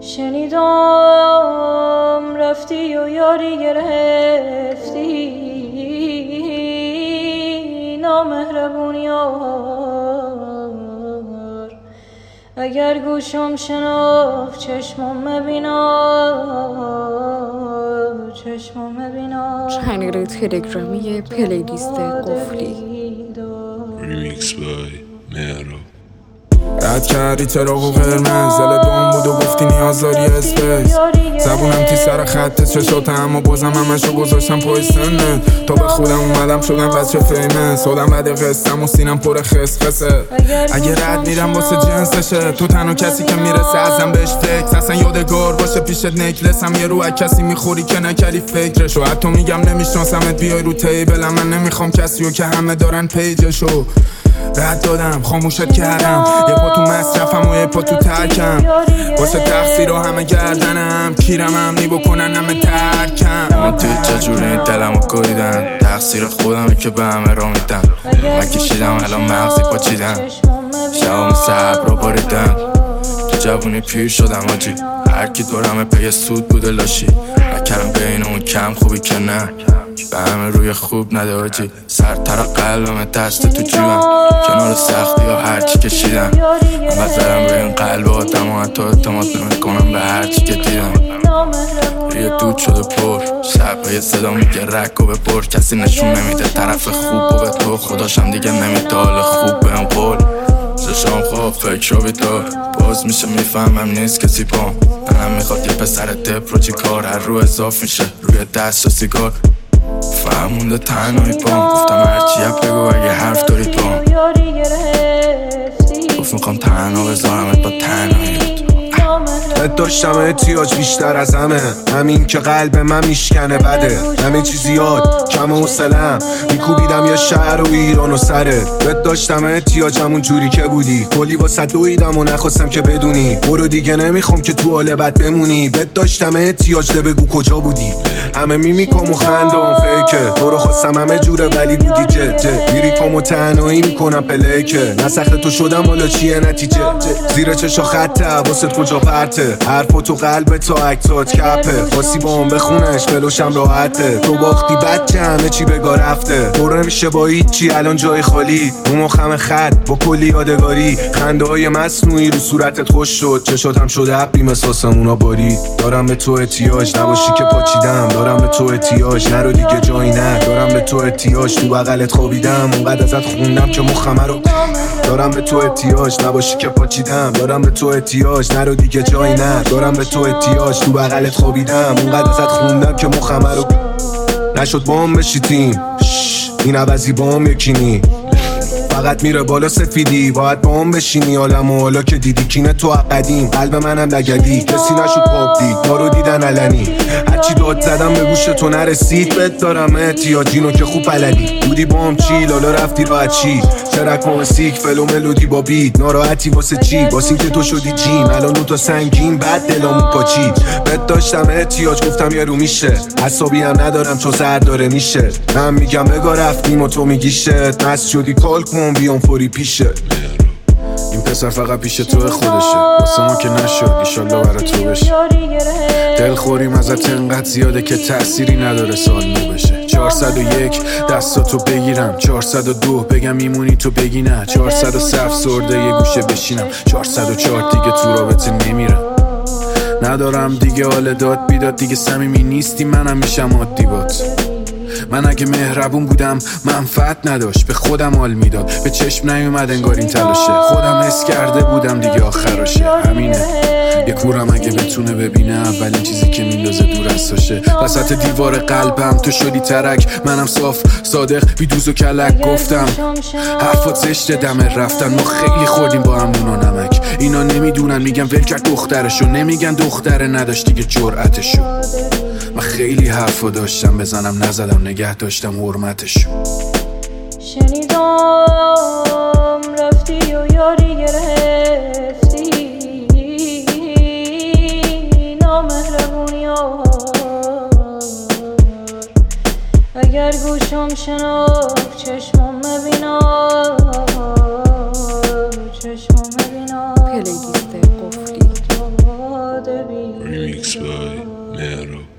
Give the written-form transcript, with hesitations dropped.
شنیدم رفتی و یاری گرفتی نامهربون یار. اگر گوشم شناف چشمم مبینا چشمم مبینا. چنل تلگرامی پلیلیست قفلی. ریمیکس بای مهراب. رد کردی چراغ و قرمز دل دوم بود و گفتی نیاز داری اسپیس. زبونم تی سر خط چشاته اما بازم همشو گذاشتم پای سنت. تا به خودم اومدم شدم بچه فیمس. خودم بده قسطم و سینم پر خسخسه. اگه رد میرم واسه جنسشه تو تنها کسی که میرسه ازم بهش فکر. اصلا یادگار باشه پیشت نکلسم یه رو کسی میخوری که نکردی فکرشو. حتی میگم نمیشناسمت بیای رو تیبلم. من نمیخوام کسیو که همه دارن پیجشو. رد دادم خاموشت کردم یه پا تو مصرفم و یه پا تو ترکم. واسه تقصیر رو همه گردنم کیرم هم نی بکنن همه ترکم. من توی چجوری دلمو کویدن تقصیر خودمه که به همه را میدم. من کشیدم الان مغزی پاچیدم شبام صبر رو باریدم. تو جوونی پیر شدم آجی هرکی دورمه پی سود بوده لاشی. نکرم بین اون کم خوبی که نه به همه روی خوب نده آجی. سرتر قلبم دست تو جیبم کنار سختی ها هرچی کشیدم. من زدم به این قلب آدم و حتی اعتماد نمیکنم به هرچی که دیدم. یه دود شده پر شب یه صدا میگه رک و بپر. کسی نشون نمیده طرف خوب و به تو خداشم دیگه نمیده حال خوب به اون قول. چشام خواب فکر رو بیدار باز میشه میفهمم نیست کسی بام. منم میخواد یه پسر دپ رو چی کار هر رو اضاف میشه روی دست و سیگار. فهمونده تنهایی بام گفتم هرچی بگو اگه حرف دارید بام. گفت میخوام تنها بذارمت با تنهاییت. داشتم احتیاج بیشتر از همه همین که قلب من میشکنه بده. همه چی زیاد کم حوصله‌ام میکوبیدم یه شهر و ایران و سرت. بهت داشتم احتیاج همون جوری که بودی کلی واسه دویدم و نخواستم که بدونی. برو دیگه نمیخوام که تو حال بد بمونی. بهت داشتم احتیاج ده بگو کجا بودی. همه میمیکام و خندام فیکه تو رو خواستم همه جوره ولی بودی جه میریکام و تنهایی میکنم پلیکه. نسخت تو شدم حالا چیه نتیجه. زیر چشا خطه واسه کجا پرته حرفا تو قلب تا اکتات کپه. خاصی با هم بخونش بلوشم راحته. تو باختی بچه همه چی بگا رفته. پر نمیشه با هیچی الان جای خالی. رو مخم خط با کلی یادگاری خنده های مصنوعی رو صورتت خوش شد. چشاتم شده ابری مثل آسمونا باری. دارم به تو احتیاج نباشی که پاچیدم. دارم به تو احتیاج نرو دیگه جایی نه. دارم به تو احتیاج تو بغلت خوابیدم اونقدر ازت خوندم که مخم رو. دارم به تو احتیاج نباشی که پاچیدم. دارم به تو احتیاج نرو دیگه جایی نه. دارم به تو احتیاج تو بغلت خوابیدم اونقدر ازت خوندم که مخم رو. نشد با هم بشی تیم این عوضی با هم یکینی. فقط میره بالا سفیدی باید با هم بشینی. عالم و حالا که دیدی کینه تو قدیم قلب منم نگدی. کسی نشد پاپ دید ما رو دیدن علنی. هرچی داد زدم به گوش تو نرسید. بهت دارم احتیاجینو که خوب بلدی. بودی با هم چیل حالا رفتی راحت چی. ترک موسیک فلو ملودی با بیت. ناراحتی واسه چی واسه که تو شدی جیم. الان اون تو سنگین بعد دلامو پاچید. بهت داشتم احتیاج گفتم یه رو میشه. حسابی هم ندارم چون سر داره میشه. من میگم بگا رفتیم و تو میگی شت. مست شدی کال کن بیام فوری پیشه. این پسر فقط پیش تو خودشه واسه ما که نشد ایشالله برا تو بشه. دلخوریم ازت انقدر زیاده که تأثیری نداره سال نو بشه. 401 دستاتو بگیرم 402 بگم میمونی تو بگی نه. 400 افسرده یه گوشه بشینم 404 دیگه تو رابطه نمیرم. ندارم دیگه حال داد بیداد دیگه صمیمی نیستی منم میشم عادی بات. من اگه مهربون بودم منفعت نداشت به خودم حال میداد. به چشم نیومد انگار این تلاشه. خودم حس کرده بودم دیگه آخراشه همینه. یه کورم اگه بتونه ببینه اولین چیزی که میندازه دور از ساشه. وسط دیوار قلبم تو شدی ترک. منم صاف صادق بی دوز و کلک گفتم حرفات زشته دمه رفتن. ما خیلی خوردیم با هم نون و نمک. اینا نمیدونن میگن ول کرد دخترشو. نمیگن دختره نداشت دیگه جرأتشو. من خیلی حرفا داشتم بزنم نزدم نگه داشتم حرمتشو. شنیدم رفتی و یاری گرفتی نامهربون یار. اگر گوشم شناف چشمم مبینا چشمم مبینا. پلیلیست قفلی. Remix by Mehra.